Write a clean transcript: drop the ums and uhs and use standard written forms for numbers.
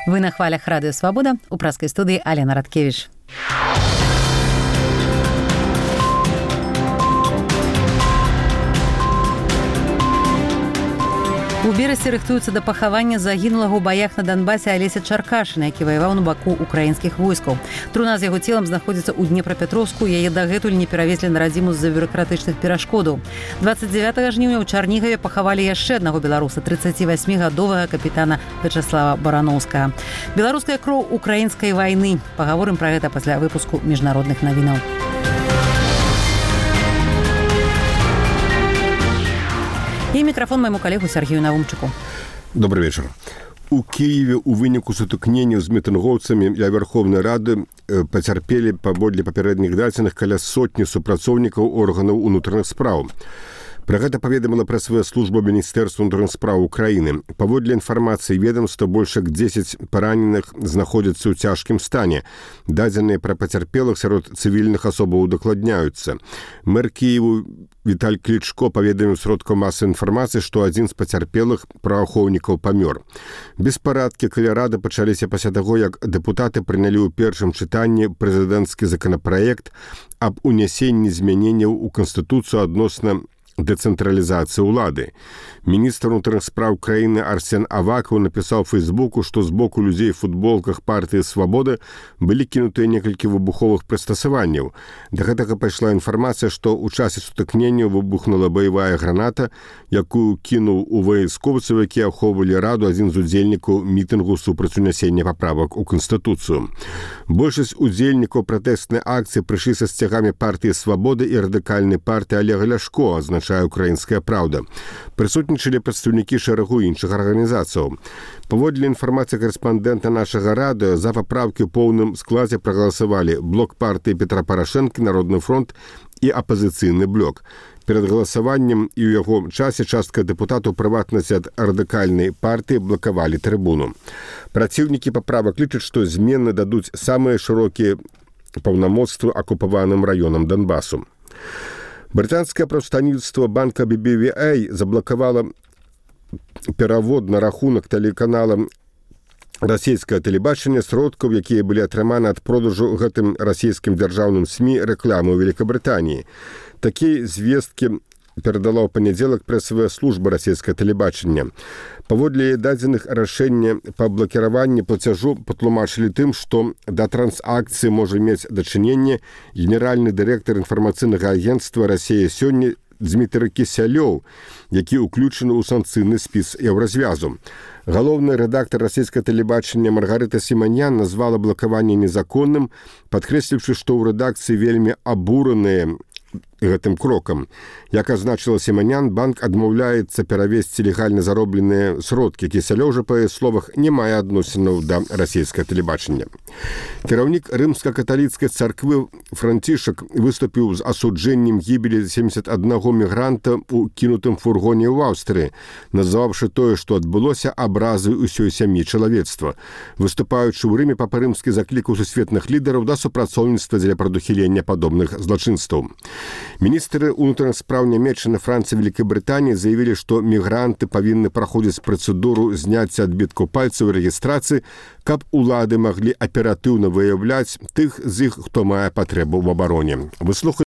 Вы на хвалях Радио Свобода, у праской студии Алена Радкевич. У Берасці рыхтуюцца да пахавання загінулага ў баях на Донбасе Алеся Чаркашына, які ваяваў на баку украінскіх войскаў. Труна з яго целам знаходзіцца ў Днепрапетровску, яе дагэтуль не перавезлі на радзіму з-за бюракратычных перашкодаў. 29 жніўня ў Чарнігаве пахавалі яшчэ аднаго беларуса, 38-гадовага капітана Вячаслава Барановскага. Беларуская кроў украінскай вайны. Пагаворым пра гэта пасля выпуску міжнародных навінаў. І мікрафон майму калегу Сергею Навумчыку. Добрый вечер. У Киеве у выніку сутыкнення з мітынгоўцамі ля Верховнай Рады пацярпелі паводле папярэдніх дадзеных каля сотні супрацоўнікаў органаў унутраных спраў. Пра гэта паведаміла прэсавая служба Міністэрства ўнутраных спраў Украіны. Паводле інфармацыі ведомства, больш як 10 параненых знаходзяцца ў цяжкім стане. Дадзеныя пра пацярпелых сярод цывільных асобаў удакладняюцца. Мэр Кіеву Віталь Клічко паведаміў сродкам масавай інфармацыі, што адзін з пацярпелых праваахоўнікаў памёр. Беспарадкі каля рады пачаліся пасля таго, як дэпутаты прынялі ў першым чытанні прэзідэнцкі законапраект аб унясенні змяненняў у Канстытуцыю адносна дэцэнтралізацыі ўлады. Міністр унутраных спраў краіны Арсен Авакаў напісаў у Фейсбуку, што з боку людзей у футболках партыі «Свабода» былі кінутыя некалькі выбуховых прыстасаванняў. Да гэтага пайшла інфармацыя, што ў часе сутыкнення выбухнула баявая граната, якую кінуў у вайскоўцаў, якія ахоўвалі раду, адзін з удзельнікаў мітынгу супраць унясення паправак у Канстытуцыю. Большасць удзельнікаў пратэснай акцыі прыйшлі са сцягамі партыі «Свабода» і радыкальнай партыі Олега Ляшко, азначае «Украінская праўда». Прысутнічалі прадстаўнікі шэрагу іншых арганізацыяў. Паводле інфармацыі карэспандэнта нашага радыё, за папраўкі ў поўным складзе прагаласавалі блок партыі Петра Парашэнкі, Народны фронт і апазіцыйны блок. Перад галасаваннем і ў яго часе частка дэпутатаў, прыватнасці ад радыкальнай партыі, блакавалі трыбуну. Праціўнікі паправак лічаць, што змены дадуць самыя шырокія паўнамоцтвы акупаваным раёнам Донбасу. Брытанскае прадстаўніцтва банка BBVA заблакавала перавод на рахунак тэлеканала расійскае тэлебачанне сродкаў, якія былі атрыманы ад продажу гэтым расійскім дзяржаўным СМІ рэкламы ў Великабрытаніі. Такія звесткі перадала ў панядзелак прэсавая служба расійскае тэлебачання. Паводле дадзеных рашэння па блакіраванні плацяжу патлумачылі тым, што да трансакцыі можа мець дачыненне генеральны дырэктар інфармацыйнага агенцтва «Расія сёння» Дмітрый Кісялёў, які ўключаны ў санкцыйны спіс еўразвязу. Галоўны рэдактар расійскага тэлебачання Маргарыта Сіманян назвала блакаванне незаконным, падкрэсліўшы, што ў рэдакцыі вельмі абураныя гэтым крокам. Як азначыла Сіманян, банк адмаўляецца перавесці легальна заробленыя сродкі. Кісялёў жа, па яе словах, не мае адносінаў да расійскага тэлебачання. Кіраўнік рымска-каталіцкай царквы Францішак выступіў з асуджэннем гібелі 71 мігранта ў кінутым фургоне ў Аўстрыі, назваўшы тое, што адбылося, абразай усёй сям'і чалавецтва. Выступаючы ў Рыме, папа рымскі заклікаў сусветных лідараў да супрацоўніцтва дзеля прадухілення падобных злачынстваў. Міністры ўнутраных спраў Нямецчыны, Францыі, Великабрытаніі заявілі, што мігранты павінны праходзіць працэдуру зняцця адбіткаў пальцаў і рэгістрацыі, каб улады маглі аператыўна выяўляць тых з іх, хто мае патрэбу ў абароне.